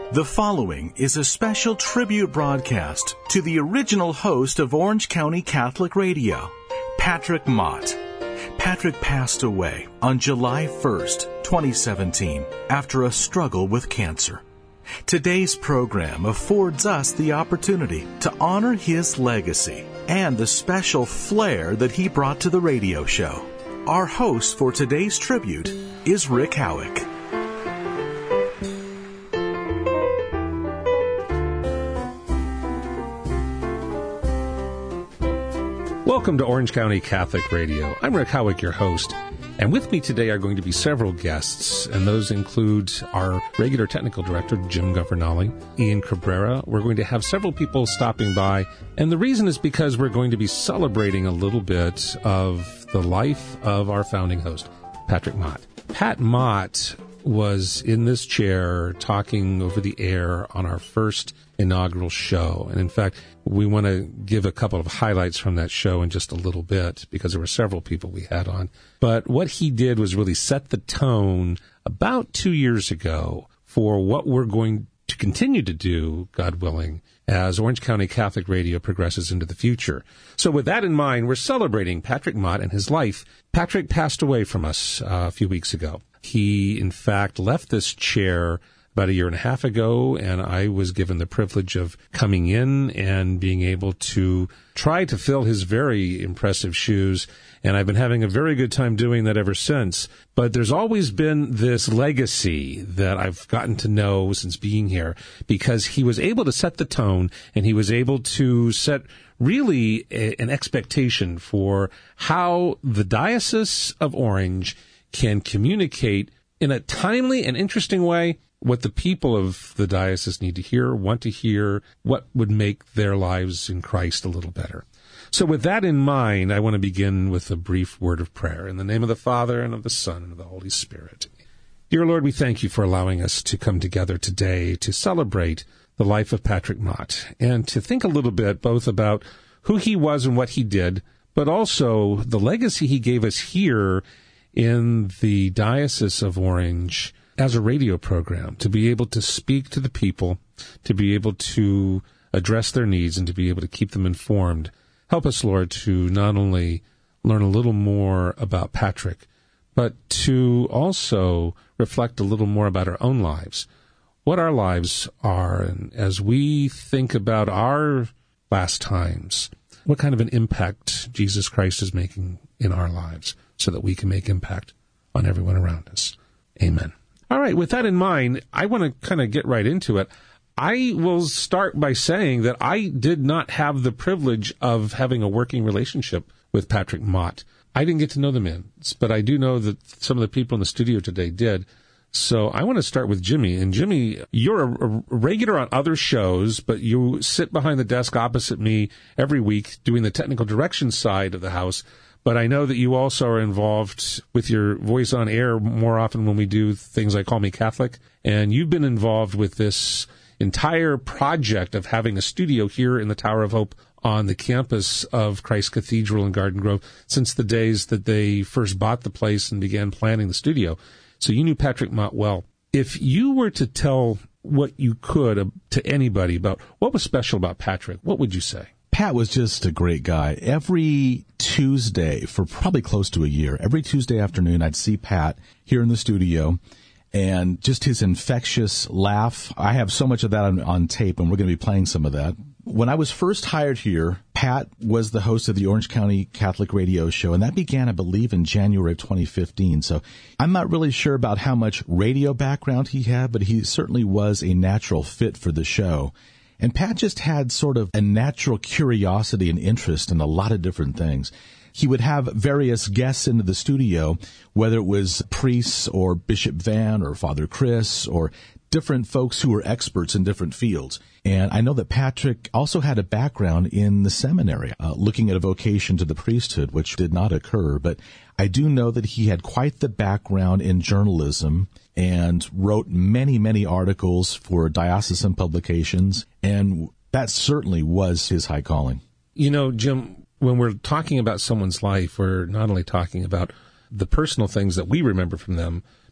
The following is a special tribute broadcast to the original host of Orange County Catholic Radio, Patrick Mott. Patrick passed away on July 1st, 2017, after a struggle with cancer. Today's program affords us the opportunity to honor his legacy and the special flair that he brought to the radio show. Our host for today's tribute is Rick Howick. Welcome to Orange County Catholic Radio. I'm Rick Howick, your host, and with me today are going to be several guests, and those include our regular technical director, Jim Governale, Ian Cabrera. We're going to have several people stopping by, and the reason is because we're going to be celebrating a little bit of the life of our founding host, Patrick Mott. Pat Mott was in this chair talking over the air on our first inaugural show. And in fact, we want to give a couple of highlights from that show in just a little bit because there were several people we had on. But what he did was really set the tone about 2 years ago for what we're going to continue to do, God willing, as Orange County Catholic Radio progresses into the future. So with that in mind, we're celebrating Patrick Mott and his life. Patrick passed away from us a few weeks ago. He, in fact, left this chair about a year and a half ago, and I was given the privilege of coming in and being able to try to fill his very impressive shoes, and I've been having a very good time doing that ever since. But there's always been this legacy that I've gotten to know since being here, because he was able to set the tone, and he was able to set really an expectation for how the Diocese of Orange can communicate in a timely and interesting way what the people of the diocese need to hear, want to hear, what would make their lives in Christ a little better. So with that in mind, I want to begin with a brief word of prayer. In the name of the Father, and of the Son, and of the Holy Spirit. Dear Lord, we thank you for allowing us to come together today to celebrate the life of Patrick Mott, and to think a little bit both about who he was and what he did, but also the legacy he gave us here in the Diocese of Orange as a radio program, to be able to speak to the people, to be able to address their needs, and to be able to keep them informed. Help us, Lord, to not only learn a little more about Patrick, but to also reflect a little more about our own lives, what our lives are, and as we think about our last times, what kind of an impact Jesus Christ is making in our lives, so that we can make impact on everyone around us. Amen. All right, with that in mind, I want to kind of get right into it. I will start by saying that I did not have the privilege of having a working relationship with Patrick Mott. I didn't get to know the man, but I do know that some of the people in the studio today did. So I want to start with Jimmy. And Jimmy, you're a regular on other shows, but you sit behind the desk opposite me every week doing the technical direction side of the house. But I know that you also are involved with your voice on air more often when we do things like Call Me Catholic. And you've been involved with this entire project of having a studio here in the Tower of Hope on the campus of Christ Cathedral in Garden Grove since the days that they first bought the place and began planning the studio. So you knew Patrick Mott well. If you were to tell what you could to anybody about what was special about Patrick, what would you say? Pat was just a great guy. Every Tuesday, for probably close to a year, every Tuesday afternoon, I'd see Pat here in the studio, and just his infectious laugh. I have so much of that on tape, and we're going to be playing some of that. When I was first hired here, Pat was the host of the Orange County Catholic Radio Show, and that began, I believe, in January of 2015. So I'm not really sure about how much radio background he had, but he certainly was a natural fit for the show. And Pat just had sort of a natural curiosity and interest in a lot of different things. He would have various guests into the studio, whether it was priests or Bishop Van or Father Chris or different folks who were experts in different fields. And I know that Patrick also had a background in the seminary, looking at a vocation to the priesthood, which did not occur. But I do know that he had quite the background in journalism and wrote many, many articles for diocesan publications. And that certainly was his high calling. You know, Jim, when we're talking about someone's life, we're not only talking about the personal things that we remember from them,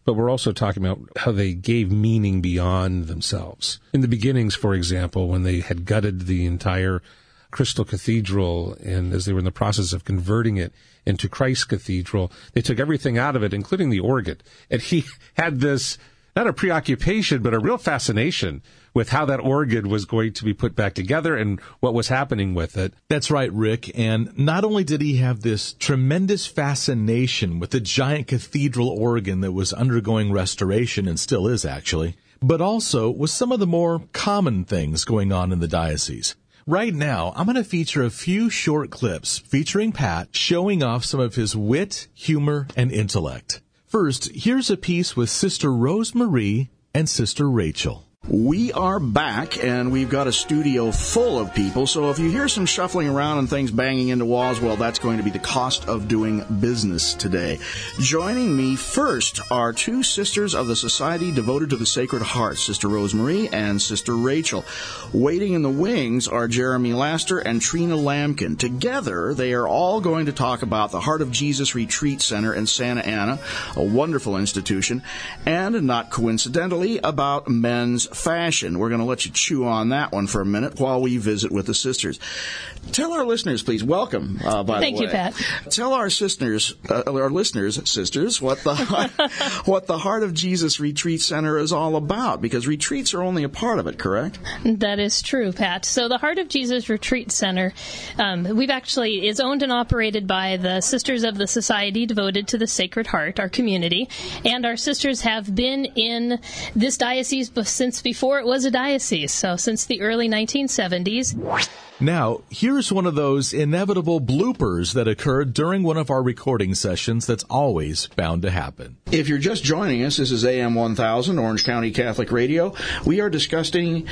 but we're also talking about how they gave meaning beyond themselves. In the beginnings, for example, when they had gutted the entire Crystal Cathedral, and as they were in the process of converting it into Christ Cathedral, they took everything out of it, including the organ. And he had this, not a preoccupation, but a real fascination with how that organ was going to be put back together and what was happening with it. That's right, Rick. And not only did he have this tremendous fascination with the giant cathedral organ that was undergoing restoration, and still is actually, but also with some of the more common things going on in the diocese. Right now, I'm going to feature a few short clips featuring Pat showing off some of his wit, humor, and intellect. First, here's a piece with Sister Rose Marie and Sister Rachel. We are back, and we've got a studio full of people, so if you hear some shuffling around and things banging into walls, well, that's going to be the cost of doing business today. Joining me first are two sisters of the Society Devoted to the Sacred Heart, Sister Rose Marie and Sister Rachel. Waiting in the wings are Jeremy Laster and Trina Lamkin. Together, they are all going to talk about the Heart of Jesus Retreat Center in Santa Ana, a wonderful institution, and, not coincidentally, about men's fashion. We're going to let you chew on that one for a minute while we visit with the sisters. Tell our listeners, please, welcome, by the way. Thank you, Pat. Tell our listeners, sisters, what the Heart of Jesus Retreat Center is all about, because retreats are only a part of it, correct? That is true, Pat. So the Heart of Jesus Retreat Center, is owned and operated by the Sisters of the Society Devoted to the Sacred Heart, our community, and our sisters have been in this diocese since before it was a diocese, so since the early 1970s. Now, here's one of those inevitable bloopers that occurred during one of our recording sessions that's always bound to happen. If you're just joining us, this is AM 1000, Orange County Catholic Radio. We are discussing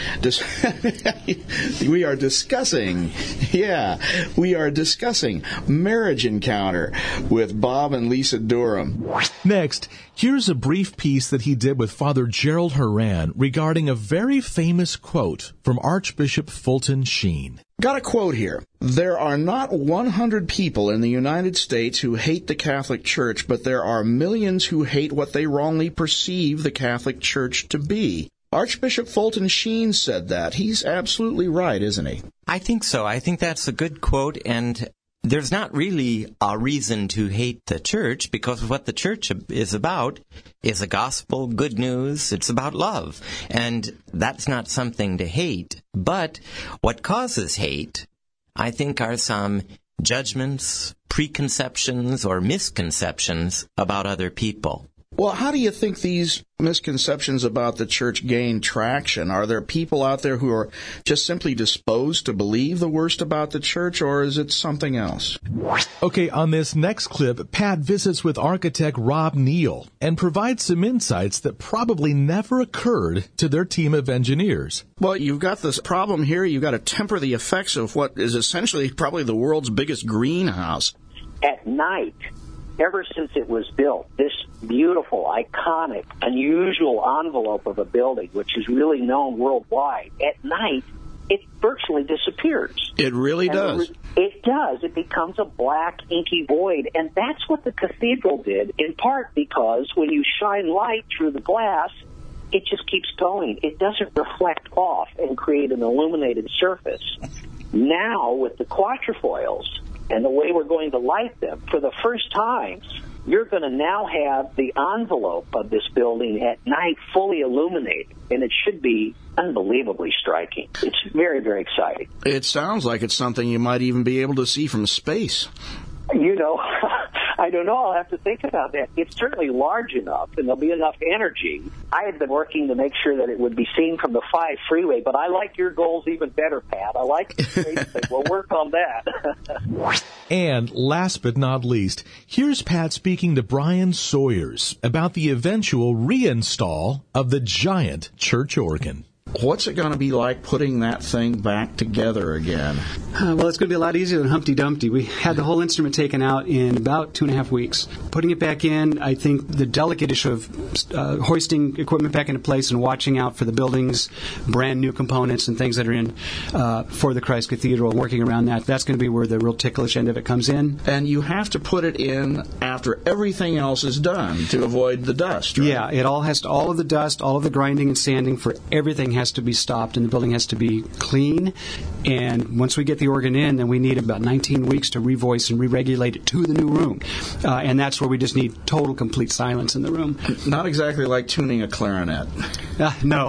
Marriage Encounter with Bob and Lisa Durham. Next, here's a brief piece that he did with Father Gerald Horan regarding a very famous quote from Archbishop Fulton Sheen. Got a quote here. There are not 100 people in the United States who hate the Catholic Church, but there are millions who hate what they wrongly perceive the Catholic Church to be. Archbishop Fulton Sheen said that. He's absolutely right, isn't he? I think so. I think that's a good quote, and there's not really a reason to hate the church, because what the church is about is a gospel, good news. It's about love. And that's not something to hate. But what causes hate, I think, are some judgments, preconceptions, or misconceptions about other people. Well, how do you think these misconceptions about the church gain traction? Are there people out there who are just simply disposed to believe the worst about the church, or is it something else? Okay, on this next clip, Pat visits with architect Rob Neal and provides some insights that probably never occurred to their team of engineers. Well, you've got this problem here. You've got to temper the effects of what is essentially probably the world's biggest greenhouse. At night, ever since it was built, this beautiful, iconic, unusual envelope of a building, which is really known worldwide, at night, it virtually disappears. It really does. It does. It becomes a black, inky void. And that's what the cathedral did, in part because when you shine light through the glass, it just keeps going. It doesn't reflect off and create an illuminated surface. Now, with the quatrefoils, and the way we're going to light them, for the first time, you're going to now have the envelope of this building at night fully illuminated, and it should be unbelievably striking. It's very, very exciting. It sounds like it's something you might even be able to see from space. You know, I don't know. I'll have to think about that. It's certainly large enough, and there'll be enough energy. I had been working to make sure that it would be seen from the 5 freeway, but I like your goals even better, Pat. I like the space thing. We'll work on that. And last but not least, here's Pat speaking to Brian Sawyers about the eventual reinstall of the giant church organ. What's it going to be like putting that thing back together again? Well, it's going to be a lot easier than Humpty Dumpty. We had the whole instrument taken out in about 2.5 weeks. Putting it back in, I think the delicate issue of hoisting equipment back into place and watching out for the building's brand new components and things that are in for the Christ Cathedral, working around that, that's going to be where the real ticklish end of it comes in. And you have to put it in after everything else is done to avoid the dust, right? Yeah, it all has to, all of the dust, all of the grinding and sanding for everything has to be stopped, and the building has to be clean. And once we get the organ in, then we need about 19 weeks to revoice and re-regulate it to the new room. And that's where we just need total, complete silence in the room. Not exactly like tuning a clarinet. No.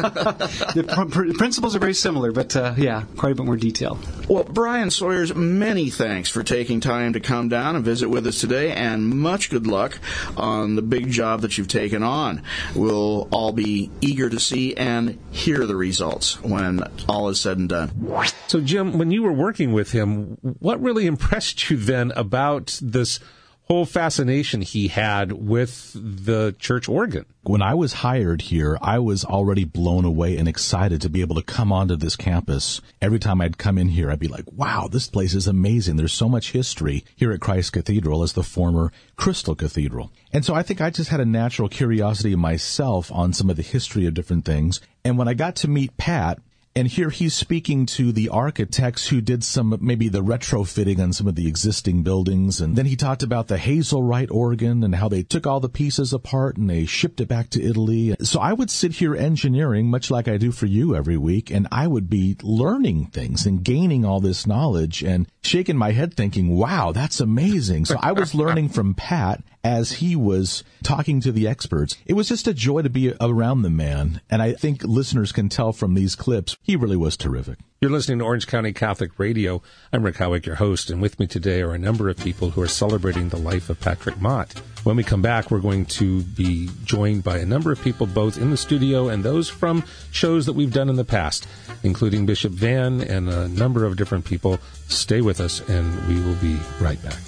The principles are very similar, but quite a bit more detail. Well, Brian Sawyers, many thanks for taking time to come down and visit with us today, and much good luck on the big job that you've taken on. We'll all be eager to see and hear the results when all is said and done. So, Jim, when you were working with him, what really impressed you then about this whole fascination he had with the church organ? When I was hired here, I was already blown away and excited to be able to come onto this campus. Every time I'd come in here, I'd be like, wow, this place is amazing. There's so much history here at Christ Cathedral as the former Crystal Cathedral. And so I think I just had a natural curiosity myself on some of the history of different things. And when I got to meet Pat, and here he's speaking to the architects who did some, maybe the retrofitting on some of the existing buildings. And then he talked about the Hazelrite organ and how they took all the pieces apart and they shipped it back to Italy. So I would sit here engineering, much like I do for you every week, and I would be learning things and gaining all this knowledge and shaking my head thinking, wow, that's amazing. So I was learning from Pat as he was talking to the experts. It was just a joy to be around the man, and I think listeners can tell from these clips, he really was terrific. You're listening to Orange County Catholic Radio. I'm Rick Howick, your host, and with me today are a number of people who are celebrating the life of Patrick Mott. When we come back, we're going to be joined by a number of people, both in the studio and those from shows that we've done in the past, including Bishop Van and a number of different people. Stay with us, and we will be right back.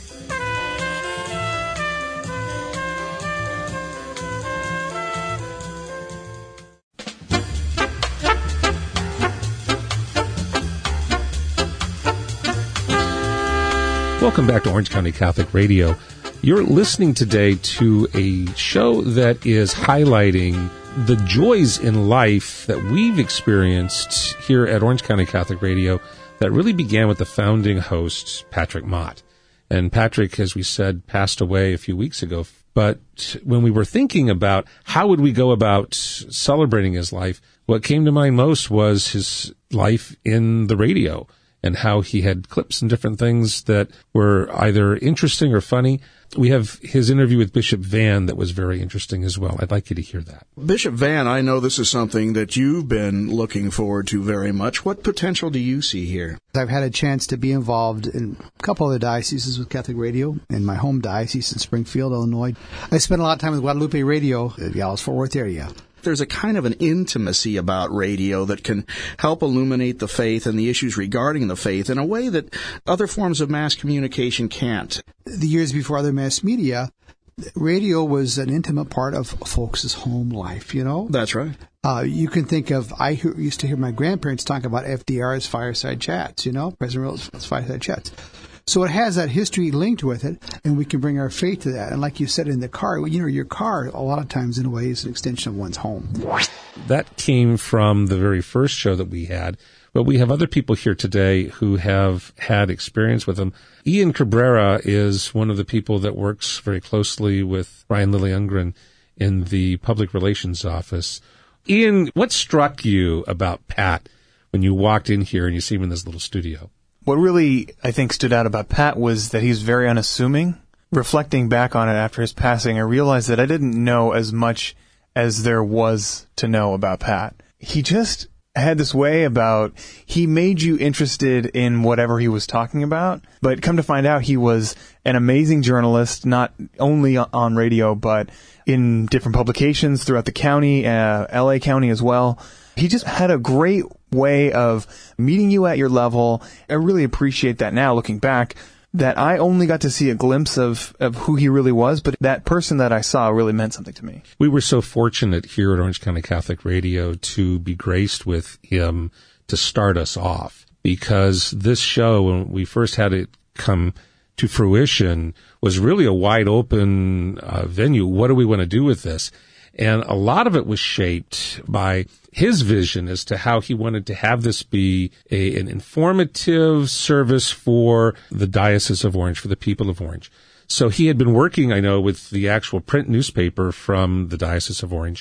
Welcome back to Orange County Catholic Radio. You're listening today to a show that is highlighting the joys in life that we've experienced here at Orange County Catholic Radio that really began with the founding host, Patrick Mott. And Patrick, as we said, passed away a few weeks ago. But when we were thinking about how would we go about celebrating his life, what came to mind most was his life in the radio, and how he had clips and different things that were either interesting or funny. We have his interview with Bishop Van that was very interesting as well. I'd like you to hear that. Bishop Van, I know this is something that you've been looking forward to very much. What potential do you see here? I've had a chance to be involved in a couple of the dioceses with Catholic Radio, in my home diocese in Springfield, Illinois. I spent a lot of time with Guadalupe Radio, the Dallas-Fort Worth area. There's a kind of an intimacy about radio that can help illuminate the faith and the issues regarding the faith in a way that other forms of mass communication can't. The years before other mass media, radio was an intimate part of folks' home life, you know? That's right. You can think of, used to hear my grandparents talk about FDR's fireside chats, you know, President Roosevelt's fireside chats. So it has that history linked with it, and we can bring our faith to that. And like you said, in the car, you know, your car, a lot of times, in a way, is an extension of one's home. That came from the very first show that we had, but we have other people here today who have had experience with him. Ian Cabrera is one of the people that works very closely with Brian Lilliungren in the public relations office. Ian, what struck you about Pat when you walked in here and you see him in this little studio? What really, I think, stood out about Pat was that he's very unassuming. Reflecting back on it after his passing, I realized that I didn't know as much as there was to know about Pat. He just had this way about, he made you interested in whatever he was talking about, but come to find out he was an amazing journalist, not only on radio, but in different publications throughout the county, LA County as well. He just had a great way of meeting you at your level. I really appreciate that now, looking back. that I only got to see a glimpse of who he really was, but that person that I saw really meant something to me. We were so fortunate here at Orange County Catholic Radio to be graced with him to start us off, because this show, when we first had it come to fruition, was really a wide open venue. What do we want to do with this? And a lot of it was shaped by his vision as to how he wanted to have this be an informative service for the Diocese of Orange, for the people of Orange. So he had been working, I know, with the actual print newspaper from the Diocese of Orange,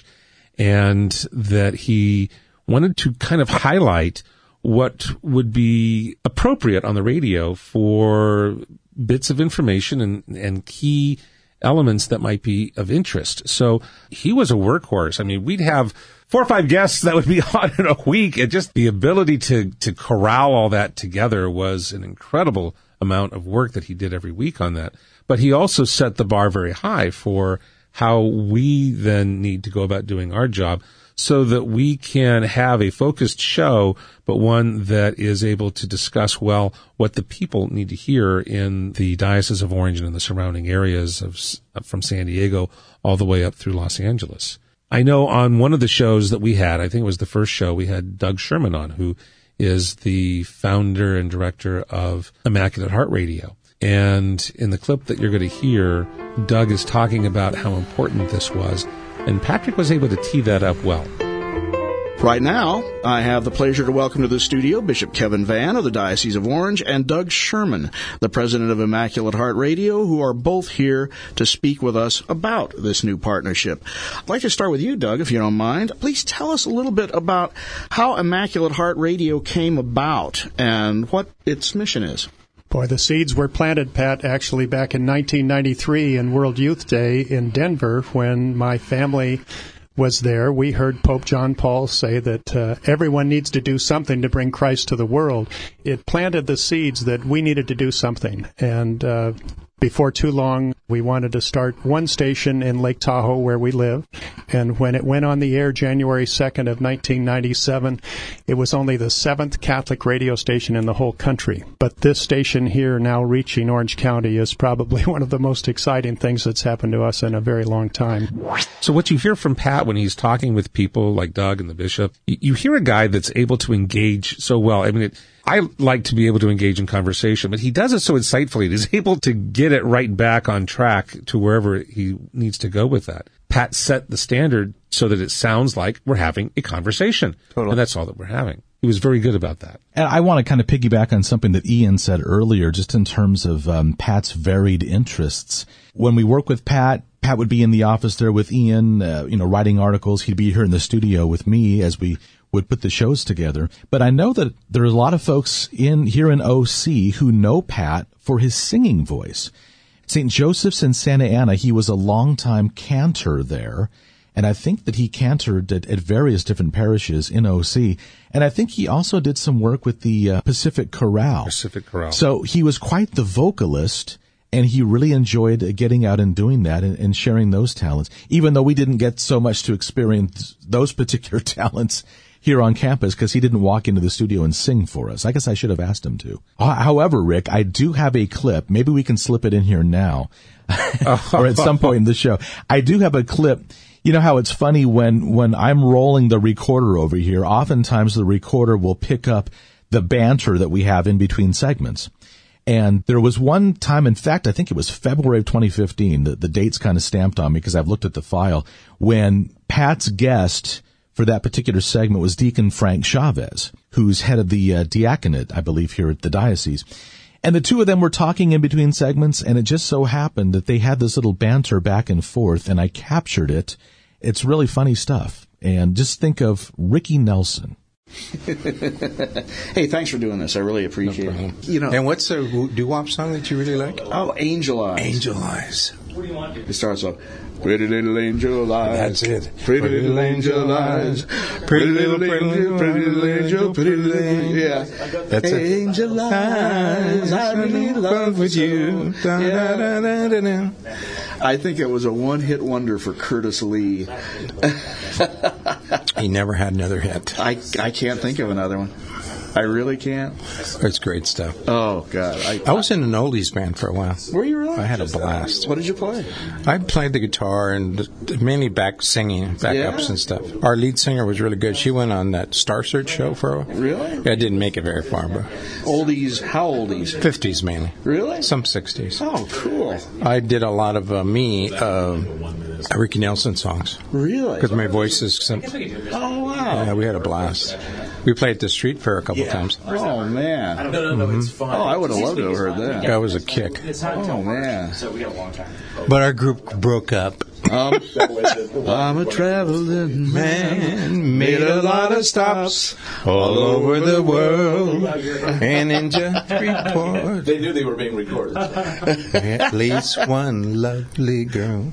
and that he wanted to kind of highlight what would be appropriate on the radio for bits of information and key elements that might be of interest. So he was a workhorse. I mean, we'd have 4 or 5 guests that would be on in a week, and just the ability to corral all that together was an incredible amount of work that he did every week on that. But he also set the bar very high for how we then need to go about doing our job, so that we can have a focused show, but one that is able to discuss well what the people need to hear in the Diocese of Orange and in the surrounding areas from San Diego all the way up through Los Angeles. I know on one of the shows that we had, I think it was the first show, we had Doug Sherman on, who is the founder and director of Immaculate Heart Radio. And in the clip that you're going to hear, Doug is talking about how important this was, and Patrick was able to tee that up well. Right now, I have the pleasure to welcome to the studio Bishop Kevin Vann of the Diocese of Orange and Doug Sherman, the president of Immaculate Heart Radio, who are both here to speak with us about this new partnership. I'd like to start with you, Doug, if you don't mind. Please tell us a little bit about how Immaculate Heart Radio came about and what its mission is. Boy, the seeds were planted, Pat, actually back in 1993 in World Youth Day in Denver, when my family was there. We heard Pope John Paul say that everyone needs to do something to bring Christ to the world. It planted the seeds that we needed to do something. And before too long, we wanted to start one station in Lake Tahoe where we live. And when it went on the air January 2nd of 1997, it was only the 7th Catholic radio station in the whole country. But this station here, now reaching Orange County, is probably one of the most exciting things that's happened to us in a very long time. So what you hear from Pat when he's talking with people like Doug and the bishop, you hear a guy that's able to engage so well. I mean, I like to be able to engage in conversation, but he does it so insightfully. He's able to get it right back on track to wherever he needs to go with that. Pat set the standard so that it sounds like we're having a conversation. Totally. And that's all that we're having. He was very good about that. And I want to kind of piggyback on something that Ian said earlier, just in terms of Pat's varied interests. When we work with Pat would be in the office there with Ian, writing articles. He'd be here in the studio with me as we would put the shows together. But I know that there are a lot of folks here in OC who know Pat for his singing voice. St. Joseph's in Santa Ana, he was a longtime cantor there. And I think that he cantored at various different parishes in OC. And I think he also did some work with the Pacific Chorale. Pacific Chorale. So he was quite the vocalist, and he really enjoyed getting out and doing that and sharing those talents, even though we didn't get so much to experience those particular talents here on campus, because he didn't walk into the studio and sing for us. I guess I should have asked him to. However, Rick, I do have a clip. Maybe we can slip it in here now or at some point in the show. I do have a clip. You know how it's funny when I'm rolling the recorder over here, oftentimes the recorder will pick up the banter that we have in between segments. And there was one time, in fact, I think it was February of 2015, the date's kind of stamped on me because I've looked at the file, when Pat's guest for that particular segment was Deacon Frank Chavez, who's head of the diaconate, I believe, here at the diocese. And the two of them were talking in between segments, and it just so happened that they had this little banter back and forth, and I captured it. It's really funny stuff. And just think of Ricky Nelson. Hey, thanks for doing this. I really appreciate it. And what's a doo-wop song that you really like? Oh, Angel Eyes. Angel Eyes. What do you want? It starts off, pretty little angel eyes. That's it. Pretty little angel eyes. Pretty little angel, pretty little angel, pretty little angel. Yeah. That's it. Angel eyes, I really love with you. Yeah. I think it was a one-hit wonder for Curtis Lee. He never had another hit. I can't think of another one. I really can't. It's great stuff. Oh, God. I was in an oldies band for a while. Were you really? I had a blast. What did you play? I played the guitar and mainly backups and stuff. Our lead singer was really good. She went on that Star Search show for a while. Really? Yeah, I didn't make it very far, but... Oldies, how oldies? 50s mainly. Really? Some 60s. Oh, cool. I did a lot of Ricky Nelson songs. Really? Because my voice is simple. Oh, wow. Yeah, we had a blast. We played at the street fair a couple times. Oh, man. No, it's fun. Oh, I would have loved to have heard that. That was a kick. Oh, man. So we got a long time. But our group broke up. I'm a traveling man, made a lot of stops all over the world, and in just report. They knew they were being recorded. At least one lovely girl.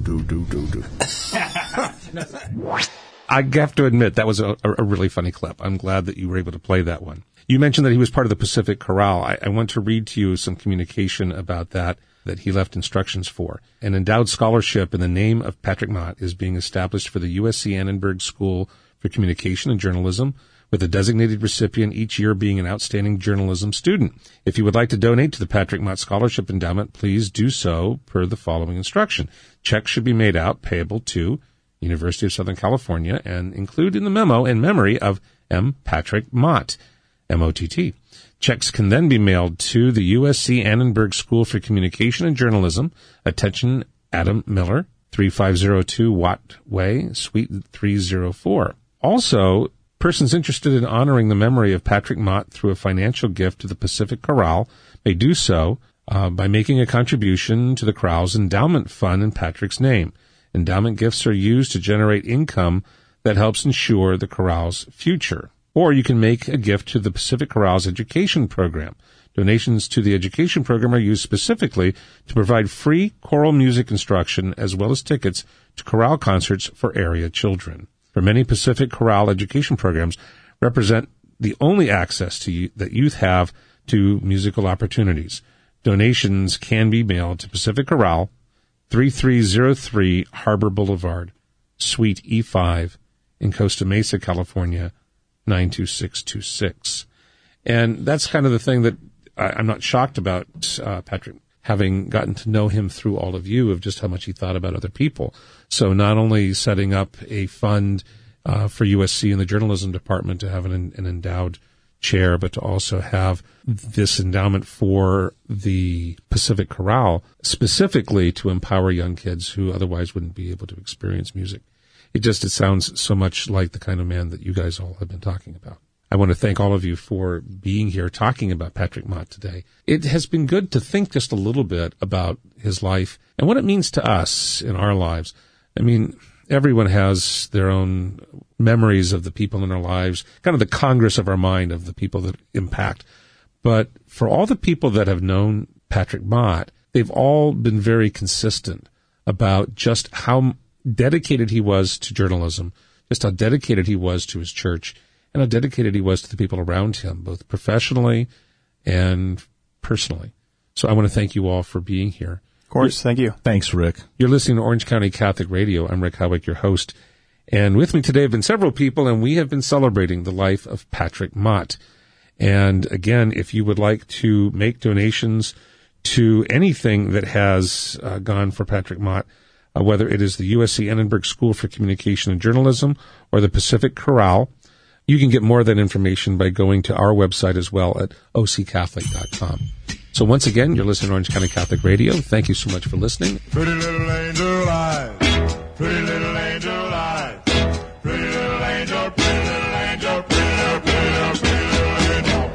I have to admit, that was a really funny clip. I'm glad that you were able to play that one. You mentioned that he was part of the Pacific Chorale. I want to read to you some communication about that he left instructions for. An endowed scholarship in the name of Patrick Mott is being established for the USC Annenberg School for Communication and Journalism, with a designated recipient each year being an outstanding journalism student. If you would like to donate to the Patrick Mott Scholarship Endowment, please do so per the following instruction. Checks should be made out payable to University of Southern California and include in the memo in memory of M. Patrick Mott, M-O-T-T. Checks can then be mailed to the USC Annenberg School for Communication and Journalism. Attention, Adam Miller, 3502 Watt Way, Suite 304. Also, persons interested in honoring the memory of Patrick Mott through a financial gift to the Pacific Chorale may do so by making a contribution to the chorale's endowment fund in Patrick's name. Endowment gifts are used to generate income that helps ensure the chorale's future. Or you can make a gift to the Pacific Chorale's education program. Donations to the education program are used specifically to provide free choral music instruction as well as tickets to chorale concerts for area children. For many Pacific Chorale education programs represent the only access that youth have to musical opportunities. Donations can be mailed to Pacific Chorale, 3303 Harbor Boulevard, Suite E5 in Costa Mesa, California, 92626. And that's kind of the thing that I'm not shocked about Patrick, having gotten to know him through all of you, of just how much he thought about other people. So not only setting up a fund for USC in the journalism department to have an endowed chair, but to also have this endowment for the Pacific Chorale, specifically to empower young kids who otherwise wouldn't be able to experience music. It sounds so much like the kind of man that you guys all have been talking about. I want to thank all of you for being here talking about Patrick Mott today. It has been good to think just a little bit about his life and what it means to us in our lives. I mean, everyone has their own memories of the people in our lives, kind of the congress of our mind of the people that impact. But for all the people that have known Patrick Mott, they've all been very consistent about just how dedicated he was to journalism, just how dedicated he was to his church, and how dedicated he was to the people around him, both professionally and personally. So I want to thank you all for being here. Of course, thank you. Thanks, Rick. You're listening to Orange County Catholic Radio. I'm Rick Howick, your host. And with me today have been several people, and we have been celebrating the life of Patrick Mott. And again, if you would like to make donations to anything that has gone for Patrick Mott, whether it is the USC Annenberg School for Communication and Journalism or the Pacific Chorale, you can get more of that information by going to our website as well at occatholic.com. So once again, you're listening to Orange County Catholic Radio. Thank you so much for listening. Pretty little angel eyes, pretty little angel eyes, pretty little angel, pretty little angel, pretty little, pretty little, pretty little angel.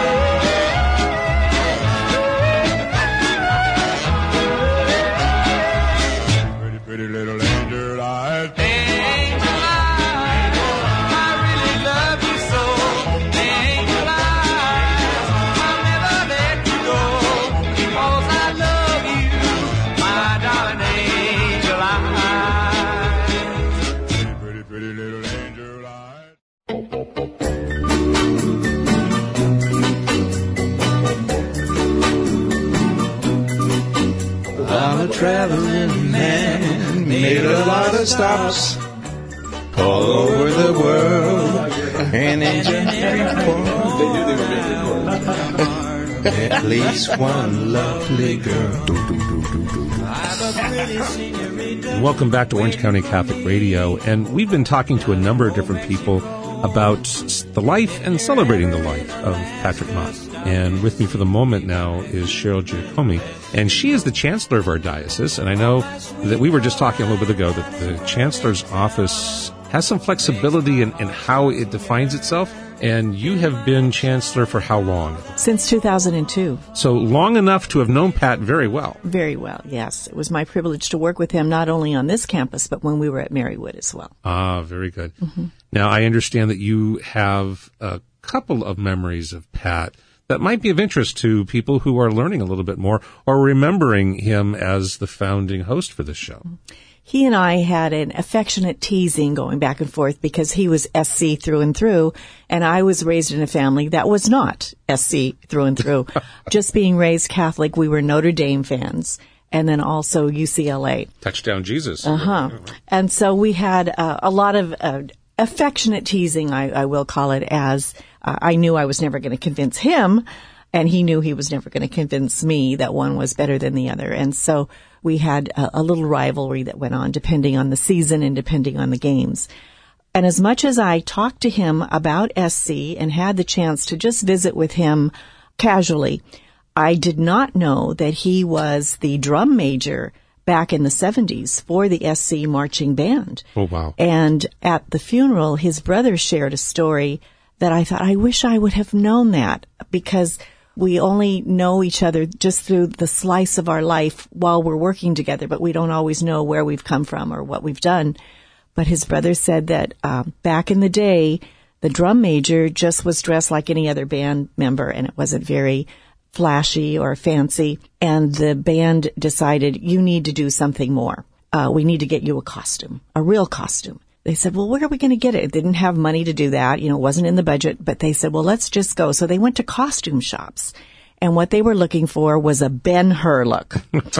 Pretty, pretty little angel eyes. Angel eyes, I really love you so. Angel eyes, I'll never let you go, because I love you, my darling angel eyes. Pretty, pretty, pretty little angel eyes. I'm a traveling man, made a lot of stops all over the world, and in every port. They knew they were being recorded. At least one lovely girl. Welcome back to Orange County Catholic Radio, and we've been talking to a number of different people about the life and celebrating the life of Patrick Mott. And with me for the moment now is Cheryl Giacomi, and she is the chancellor of our diocese. And I know that we were just talking a little bit ago that the chancellor's office has some flexibility in how it defines itself. And you have been chancellor for how long? Since 2002. So long enough to have known Pat very well. Very well, yes. It was my privilege to work with him not only on this campus, but when we were at Marywood as well. Ah, very good. Mm-hmm. Now, I understand that you have a couple of memories of Pat that might be of interest to people who are learning a little bit more or remembering him as the founding host for this show. He and I had an affectionate teasing going back and forth because he was SC through and through, and I was raised in a family that was not SC through and through. Just being raised Catholic, we were Notre Dame fans, and then also UCLA. Touchdown Jesus. Uh-huh. And so we had a lot of affectionate teasing, I will call it, as I knew I was never going to convince him, and he knew he was never going to convince me that one was better than the other. And so we had a little rivalry that went on depending on the season and depending on the games. And as much as I talked to him about SC and had the chance to just visit with him casually, I did not know that he was the drum major back in the 70s for the SC marching band. Oh, wow. And at the funeral, his brother shared a story that I thought, I wish I would have known that, because we only know each other just through the slice of our life while we're working together, but we don't always know where we've come from or what we've done. But his brother said that back in the day, the drum major just was dressed like any other band member, and it wasn't very flashy or fancy. And the band decided, you need to do something more. We need to get you a costume, a real costume. They said, well, where are we going to get it? It didn't have money to do that. It wasn't in the budget, but they said, well, let's just go. So they went to costume shops, and what they were looking for was a Ben-Hur look.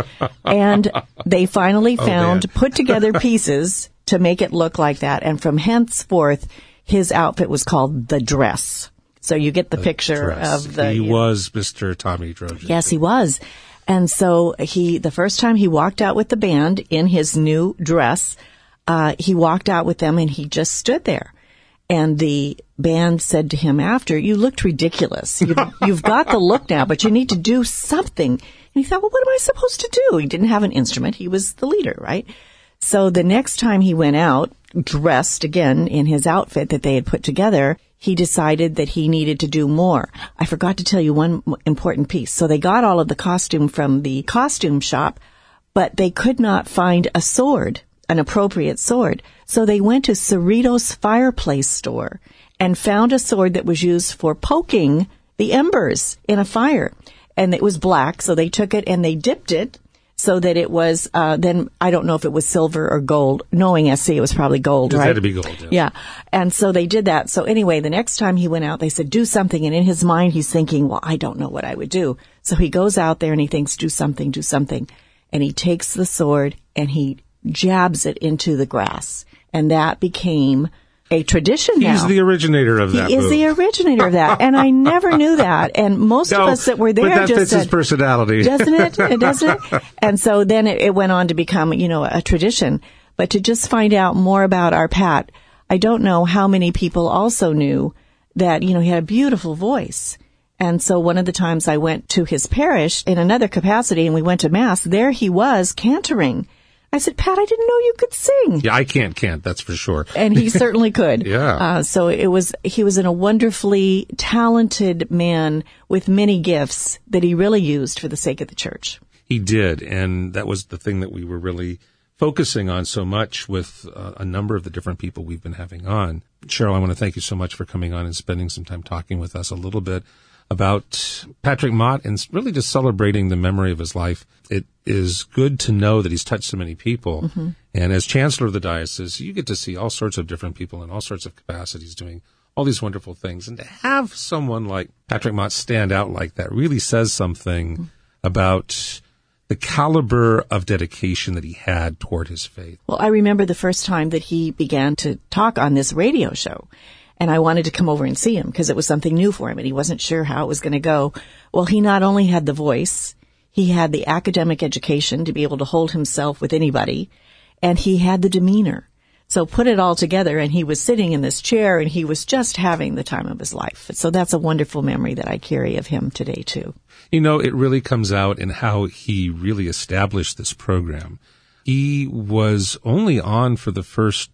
And they finally found put together pieces to make it look like that. And from henceforth, his outfit was called the dress. So you get the picture dress. Of the... He was Mr. Tommy Trojan. Yes, he was. And so the first time he walked out with the band in his new dress, he walked out with them and he just stood there. And the band said to him after, you looked ridiculous. You've got the look now, but you need to do something. And he thought, well, what am I supposed to do? He didn't have an instrument. He was the leader, right? So the next time he went out, dressed again in his outfit that they had put together, he decided that he needed to do more. I forgot to tell you one important piece. So they got all of the costume from the costume shop, but they could not find a sword, an appropriate sword. So they went to Cerritos Fireplace Store and found a sword that was used for poking the embers in a fire. And it was black, so they took it and they dipped it so that it was, then I don't know if it was silver or gold. Knowing SC, it was probably gold, right? It had to be gold, yes. Yeah. And so they did that. So anyway, the next time he went out, they said, do something. And in his mind, he's thinking, well, I don't know what I would do. So he goes out there and he thinks, do something, do something. And he takes the sword and he jabs it into the grass. And that became a tradition now. He's the originator of that. He is the originator of that. And I never knew that. And most of us that were there but that just fits said, his personality. Doesn't it? Doesn't it? And so then it went on to become, a tradition. But to just find out more about our Pat, I don't know how many people also knew that, he had a beautiful voice. And so one of the times I went to his parish in another capacity and we went to Mass, there he was cantering. I said, Pat, I didn't know you could sing. Yeah, I can't, that's for sure. And he certainly could. Yeah. So he was a wonderfully talented man with many gifts that he really used for the sake of the church. He did, and that was the thing that we were really focusing on so much with a number of the different people we've been having on. Cheryl, I want to thank you so much for coming on and spending some time talking with us a little bit about Patrick Mott and really just celebrating the memory of his life. It is good to know that he's touched so many people. Mm-hmm. And as chancellor of the diocese, you get to see all sorts of different people in all sorts of capacities doing all these wonderful things. And to have someone like Patrick Mott stand out like that really says something about the caliber of dedication that he had toward his faith. Well, I remember the first time that he began to talk on this radio show. And I wanted to come over and see him because it was something new for him and he wasn't sure how it was going to go. Well, he not only had the voice, he had the academic education to be able to hold himself with anybody, and he had the demeanor. So put it all together, and he was sitting in this chair, and he was just having the time of his life. So that's a wonderful memory that I carry of him today, too. You know, it really comes out in how he really established this program. He was only on for the first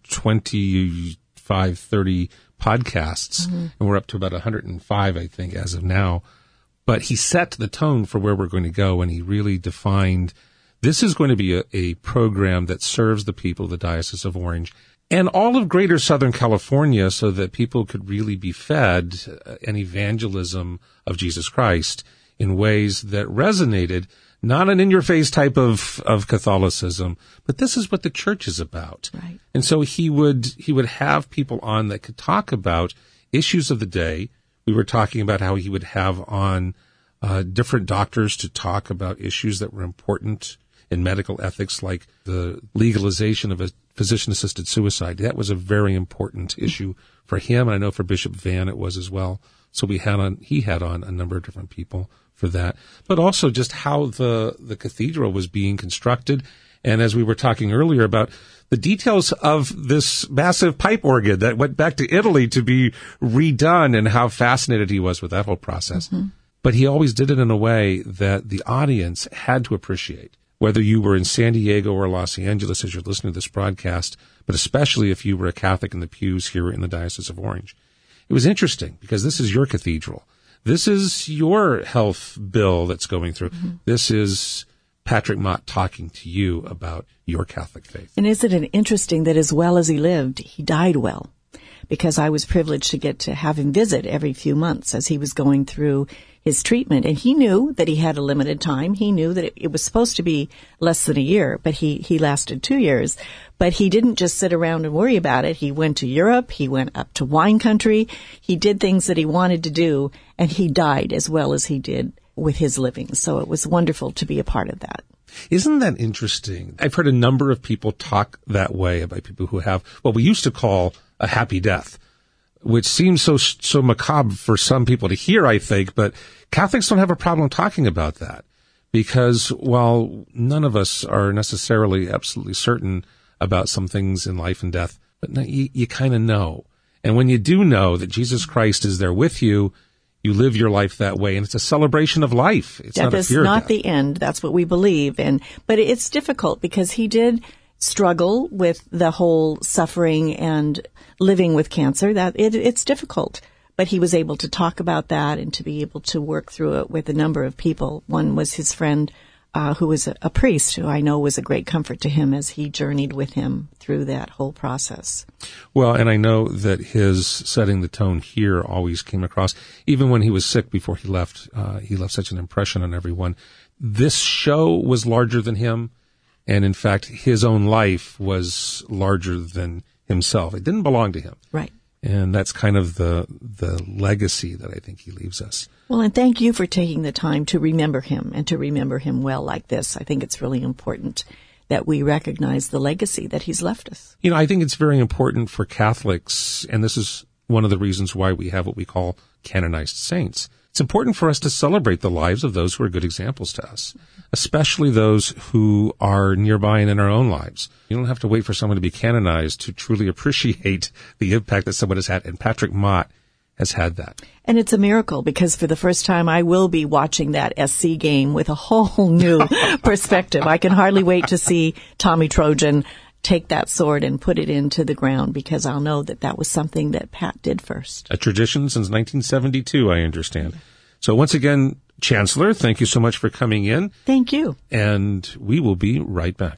25, 30 podcasts, and we're up to about 105, I think, as of now. But he set the tone for where we're going to go, and he really defined this is going to be a program that serves the people of the Diocese of Orange and all of greater Southern California so that people could really be fed an evangelism of Jesus Christ in ways that resonated, not an in-your-face type of Catholicism, but this is what the church is about. Right. And so he would have people on that could talk about issues of the day. We were talking about how he would have on different doctors to talk about issues that were important in medical ethics, like the legalization of a physician-assisted suicide. That was a very important issue for him, and I know for Bishop Van it was as well. So he had on a number of different people for that, but also just how the cathedral was being constructed. And as we were talking earlier about the details of this massive pipe organ that went back to Italy to be redone and how fascinated he was with that whole process. Mm-hmm. But he always did it in a way that the audience had to appreciate, whether you were in San Diego or Los Angeles as you're listening to this broadcast, but especially if you were a Catholic in the pews here in the Diocese of Orange. It was interesting because this is your cathedral. This is your health bill that's going through. Mm-hmm. This is Patrick Mott talking to you about your Catholic faith. And isn't it interesting that as well as he lived, he died well? Because I was privileged to get to have him visit every few months as he was going through his treatment. And he knew that he had a limited time. He knew that it was supposed to be less than a year, but he lasted 2 years. But he didn't just sit around and worry about it. He went to Europe. He went up to wine country. He did things that he wanted to do, and he died as well as he did with his living. So it was wonderful to be a part of that. Isn't that interesting? I've heard a number of people talk that way about people who have what we used to call a happy death, which seems so macabre for some people to hear, I think, but Catholics don't have a problem talking about that because while none of us are necessarily absolutely certain about some things in life and death, but you kind of know. And when you do know that Jesus Christ is there with you, you live your life that way, and it's a celebration of life. It's death not a fear of death. Death is not the end. That's what we believe. But it's difficult because he did struggle with the whole suffering and living with cancer. It's difficult. But he was able to talk about that and to be able to work through it with a number of people. One was his friend, who was a priest, who I know was a great comfort to him as he journeyed with him through that whole process. Well, and I know that his setting the tone here always came across. Even when he was sick before he left such an impression on everyone. This show was larger than him, and in fact, his own life was larger than himself. It didn't belong to him. Right. And that's kind of the legacy that I think he leaves us. Well, and thank you for taking the time to remember him and to remember him well like this. I think it's really important that we recognize the legacy that he's left us. You know, I think it's very important for Catholics, and this is one of the reasons why we have what we call canonized saints. It's important for us to celebrate the lives of those who are good examples to us, especially those who are nearby and in our own lives. You don't have to wait for someone to be canonized to truly appreciate the impact that someone has had, and Patrick Mott has had that. And it's a miracle because for the first time I will be watching that SC game with a whole new perspective. I can hardly wait to see Tommy Trojan take that sword and put it into the ground because I'll know that was something that Pat did first. A tradition since 1972, I understand. So once again, Chancellor, thank you so much for coming in. Thank you. And we will be right back.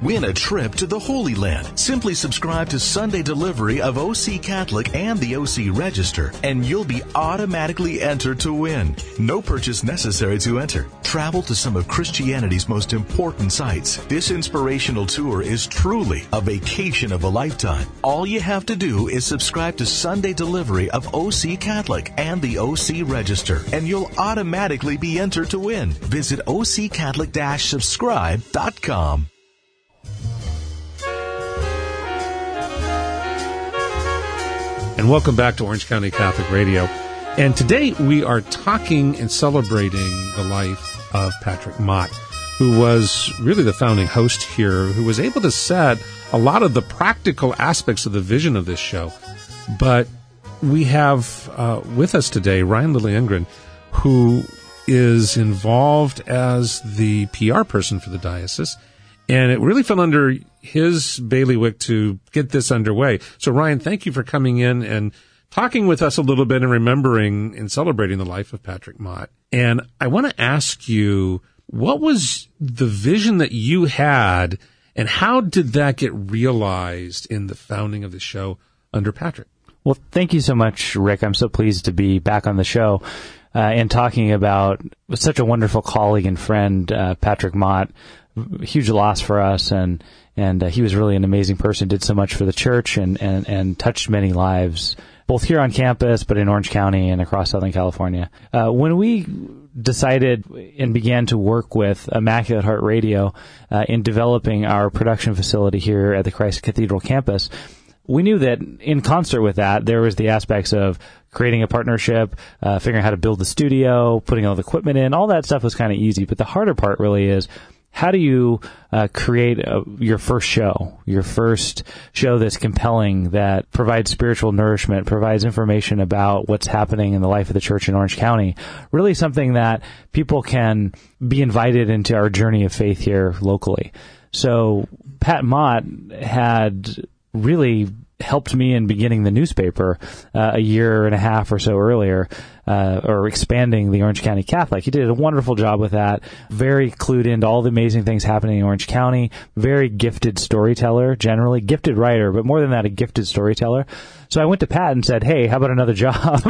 win a trip to the Holy Land. Simply subscribe to Sunday Delivery of OC Catholic and the OC Register, and you'll be automatically entered to win. No purchase necessary to enter. Travel to some of Christianity's most important sites. This inspirational tour is truly a vacation of a lifetime. All you have to do is subscribe to Sunday Delivery of OC Catholic and the OC Register, and you'll automatically be entered to win. Visit occatholic-subscribe.com. And welcome back to Orange County Catholic Radio. And today we are talking and celebrating the life of Patrick Mott, who was really the founding host here, who was able to set a lot of the practical aspects of the vision of this show. But we have with us today Ryan Lilliengren, who is involved as the PR person for the diocese. And it really fell under his bailiwick to get this underway. So, Ryan, thank you for coming in and talking with us a little bit and remembering and celebrating the life of Patrick Mott. And I want to ask you, what was the vision that you had, and how did that get realized in the founding of the show under Patrick? Well, thank you so much, Rick. I'm so pleased to be back on the show and talking about such a wonderful colleague and friend, Patrick Mott. Huge loss for us, and he was really an amazing person, did so much for the church and touched many lives, both here on campus, but in Orange County and across Southern California. When we decided and began to work with Immaculate Heart Radio in developing our production facility here at the Christ Cathedral campus, we knew that in concert with that, there was the aspects of creating a partnership, figuring out how to build the studio, putting all the equipment in. All that stuff was kind of easy, but the harder part really is, how do you create your first show that's compelling, that provides spiritual nourishment, provides information about what's happening in the life of the church in Orange County, really something that people can be invited into our journey of faith here locally. So Pat Mott had really helped me in beginning the newspaper a year and a half or so earlier, or expanding the Orange County Catholic. He did a wonderful job with that, very clued into all the amazing things happening in Orange County, very gifted storyteller, generally, gifted writer, but more than that, a gifted storyteller. So I went to Pat and said, hey, how about another job?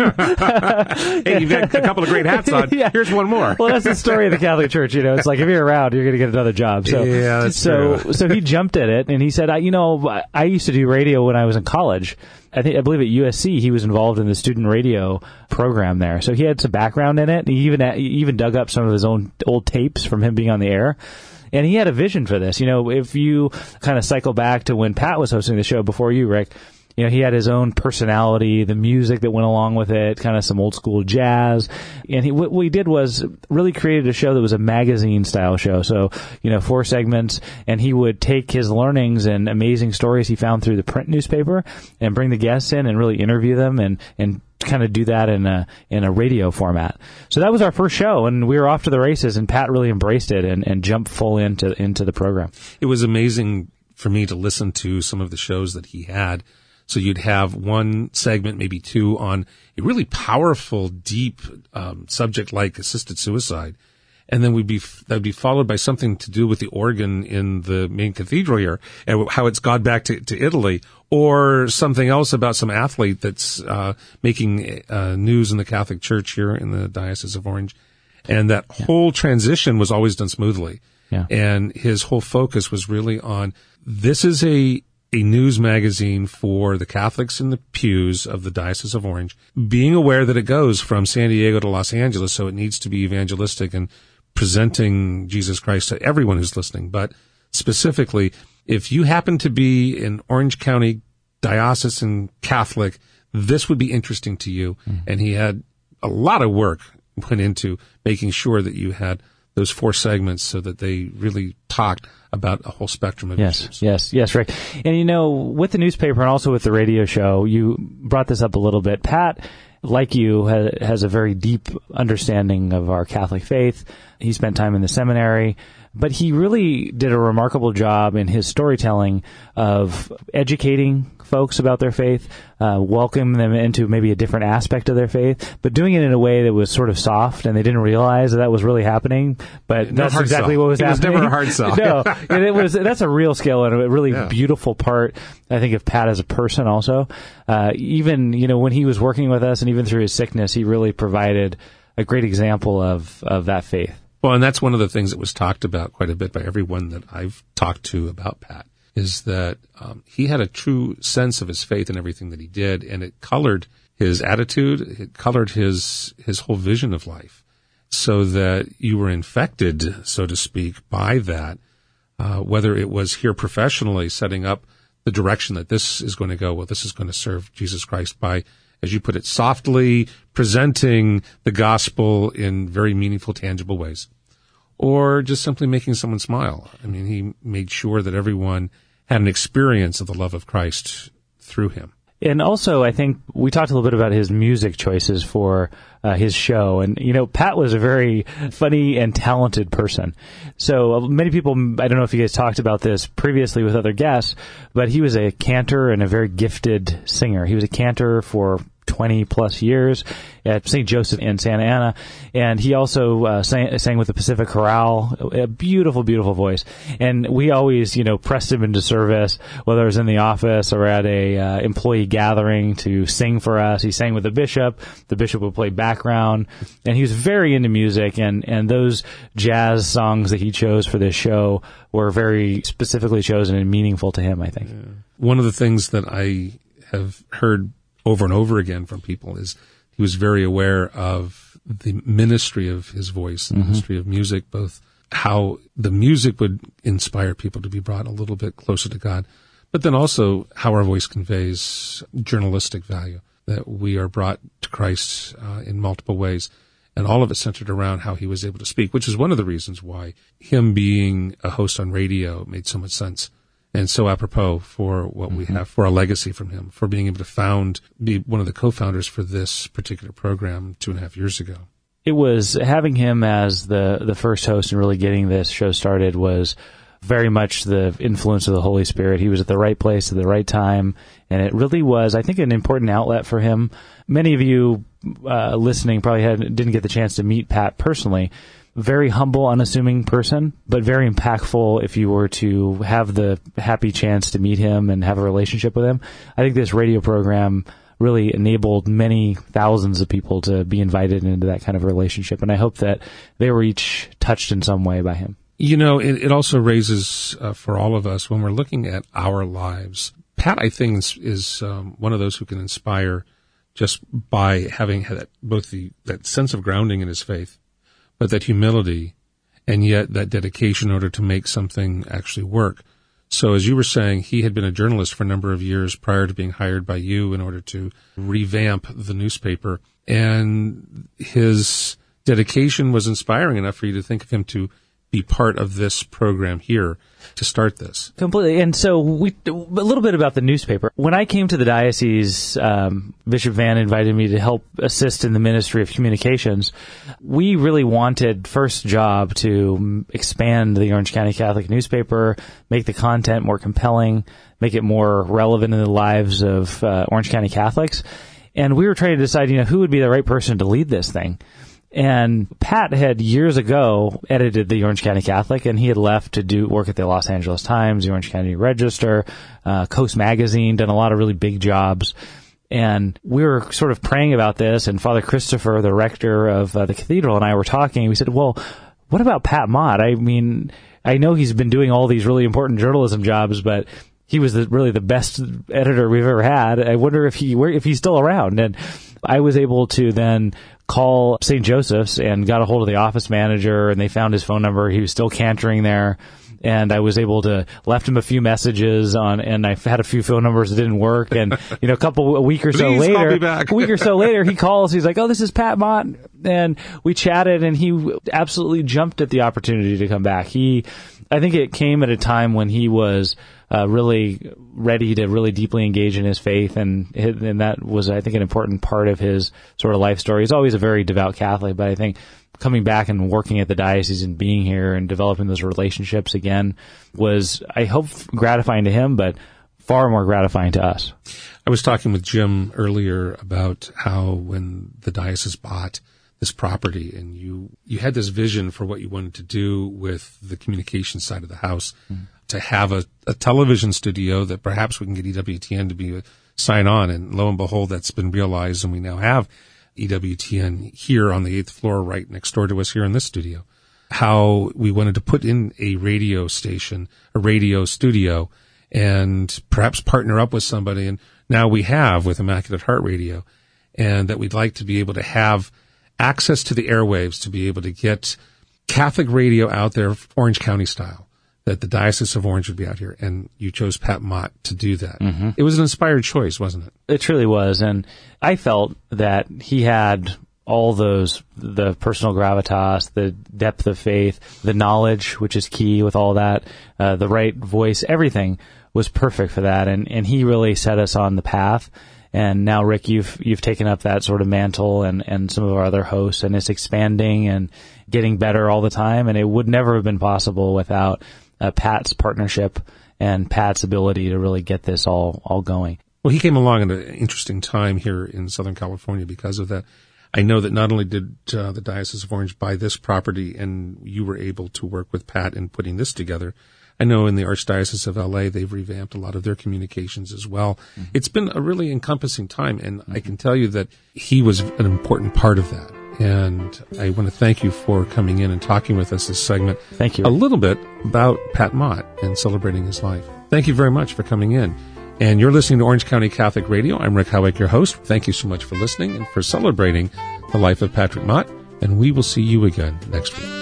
Hey, you've got a couple of great hats on. Yeah. Here's one more. Well, that's the story of the Catholic Church. You know, it's like, if you're around, you're going to get another job. So, yeah, that's true. So he jumped at it, and he said, I used to do radio when I was in college. I believe at USC he was involved in the student radio program there. So he had some background in it. He even dug up some of his own old tapes from him being on the air. And he had a vision for this. You know, if you kind of cycle back to when Pat was hosting the show before you, Rick, you know, he had his own personality, the music that went along with it, kind of some old school jazz. And what we did was really created a show that was a magazine style show. So, 4 segments, and he would take his learnings and amazing stories he found through the print newspaper and bring the guests in and really interview them and kind of do that in a radio format. So that was our first show, and we were off to the races, and Pat really embraced it and jumped full into the program. It was amazing for me to listen to some of the shows that he had. So you'd have one segment, maybe 2, on a really powerful, deep subject like assisted suicide. And then that would be followed by something to do with the organ in the main cathedral here and how it's gone back to Italy, or something else about some athlete that's making news in the Catholic Church here in the Diocese of Orange. And that whole transition was always done smoothly. Yeah. And his whole focus was really on, this is a news magazine for the Catholics in the pews of the Diocese of Orange, being aware that it goes from San Diego to Los Angeles, so it needs to be evangelistic and presenting Jesus Christ to everyone who's listening. But specifically, if you happen to be an Orange County diocesan Catholic, this would be interesting to you. And he had a lot of work went into making sure that you had those 4 segments so that they really talked about a whole spectrum of issues. Yes, Rick. And with the newspaper and also with the radio show, you brought this up a little bit. Pat, like you, has a very deep understanding of our Catholic faith. He spent time in the seminary. But he really did a remarkable job in his storytelling of educating folks about their faith, welcoming them into maybe a different aspect of their faith, but doing it in a way that was sort of soft, and they didn't realize that was really happening. But that's exactly what was happening. It was never a hard sell. No, and that's a real skill and a really beautiful part, I think, of Pat as a person also. Even, when he was working with us and even through his sickness, he really provided a great example of that faith. Well, and that's one of the things that was talked about quite a bit by everyone that I've talked to about Pat, is that he had a true sense of his faith in everything that he did, and it colored his attitude, it colored his whole vision of life, so that you were infected, so to speak, by that, whether it was here professionally setting up the direction that this is going to go, well, this is going to serve Jesus Christ by, as you put it, softly presenting the gospel in very meaningful, tangible ways, or just simply making someone smile. I mean, he made sure that everyone had an experience of the love of Christ through him. And also, I think we talked a little bit about his music choices for his show. And, Pat was a very funny and talented person. So many people, I don't know if you guys talked about this previously with other guests, but he was a cantor and a very gifted singer. He was a cantor for 20 plus years at St. Joseph in Santa Ana. And he also sang with the Pacific Chorale, a beautiful, beautiful voice. And we always, pressed him into service, whether it was in the office or at a employee gathering, to sing for us. He sang with the bishop. The bishop would play background. And he was very into music. And those jazz songs that he chose for this show were very specifically chosen and meaningful to him, I think. Yeah. One of the things that I have heard over and over again from people is he was very aware of the ministry of his voice, the ministry of music, both how the music would inspire people to be brought a little bit closer to God, but then also how our voice conveys journalistic value, that we are brought to Christ in multiple ways. And all of it centered around how he was able to speak, which is one of the reasons why him being a host on radio made so much sense. And so apropos for what we have, for a legacy from him, for being able to be one of the co-founders for this particular program 2.5 years ago. It was having him as the first host and really getting this show started was very much the influence of the Holy Spirit. He was at the right place at the right time, and it really was, I think, an important outlet for him. Many of you listening probably didn't get the chance to meet Pat personally. Very humble, unassuming person, but very impactful if you were to have the happy chance to meet him and have a relationship with him. I think this radio program really enabled many thousands of people to be invited into that kind of relationship, and I hope that they were each touched in some way by him. It also raises, for all of us, when we're looking at our lives, Pat, I think, is one of those who can inspire just by having had that sense of grounding in his faith, but that humility, and yet that dedication in order to make something actually work. So as you were saying, he had been a journalist for a number of years prior to being hired by you in order to revamp the newspaper. And his dedication was inspiring enough for you to think of him to be part of this program here to start this. Completely. And so a little bit about the newspaper. When I came to the diocese, Bishop Van invited me to help assist in the Ministry of Communications. We really wanted, first job, to expand the Orange County Catholic newspaper, make the content more compelling, make it more relevant in the lives of Orange County Catholics. And we were trying to decide, who would be the right person to lead this thing. And Pat had years ago edited the Orange County Catholic, and he had left to work at the Los Angeles Times, the Orange County Register, Coast Magazine, done a lot of really big jobs. And we were sort of praying about this, and Father Christopher, the rector of the cathedral, and I were talking, and we said, well, what about Pat Mott? I mean, I know he's been doing all these really important journalism jobs, but he was really the best editor we've ever had. I wonder if he's still around. And I was able to then call St. Joseph's and got a hold of the office manager, and they found his phone number. He was still cantering there. And I was able to left him a few messages and I had a few phone numbers that didn't work. And, a week or so later, he calls. He's like, "Oh, this is Pat Mott." And we chatted, and he absolutely jumped at the opportunity to come back. I think it came at a time when he was really ready to really deeply engage in his faith, and that was, I think, an important part of his sort of life story. He's always a very devout Catholic, but I think coming back and working at the diocese and being here and developing those relationships again was, I hope, gratifying to him, but far more gratifying to us. I was talking with Jim earlier about how when the diocese bought this property and you had this vision for what you wanted to do with the communication side of the house, to have a television studio that perhaps we can get EWTN to be a sign on. And lo and behold, that's been realized, and we now have EWTN here on the 8th floor right next door to us here in this studio. How we wanted to put in a radio station, a radio studio, and perhaps partner up with somebody. And now we have with Immaculate Heart Radio, and that we'd like to be able to have access to the airwaves to be able to get Catholic radio out there, Orange County style, that the Diocese of Orange would be out here. And you chose Pat Mott to do that. Mm-hmm. It was an inspired choice, wasn't it? It truly was. And I felt that he had all those, the personal gravitas, the depth of faith, the knowledge, which is key with all that, the right voice, everything was perfect for that. And he really set us on the path. And now, Rick, you've taken up that sort of mantle and some of our other hosts, and it's expanding and getting better all the time. And it would never have been possible without Pat's partnership and Pat's ability to really get this all going. Well, he came along at an interesting time here in Southern California because of that. I know that not only did the Diocese of Orange buy this property and you were able to work with Pat in putting this together, I know in the Archdiocese of LA, they've revamped a lot of their communications as well. Mm-hmm. It's been a really encompassing time, and I can tell you that he was an important part of that. And I want to thank you for coming in and talking with us this segment. Thank you. A little bit about Pat Mott and celebrating his life. Thank you very much for coming in. And you're listening to Orange County Catholic Radio. I'm Rick Howick, your host. Thank you so much for listening and for celebrating the life of Patrick Mott. And we will see you again next week.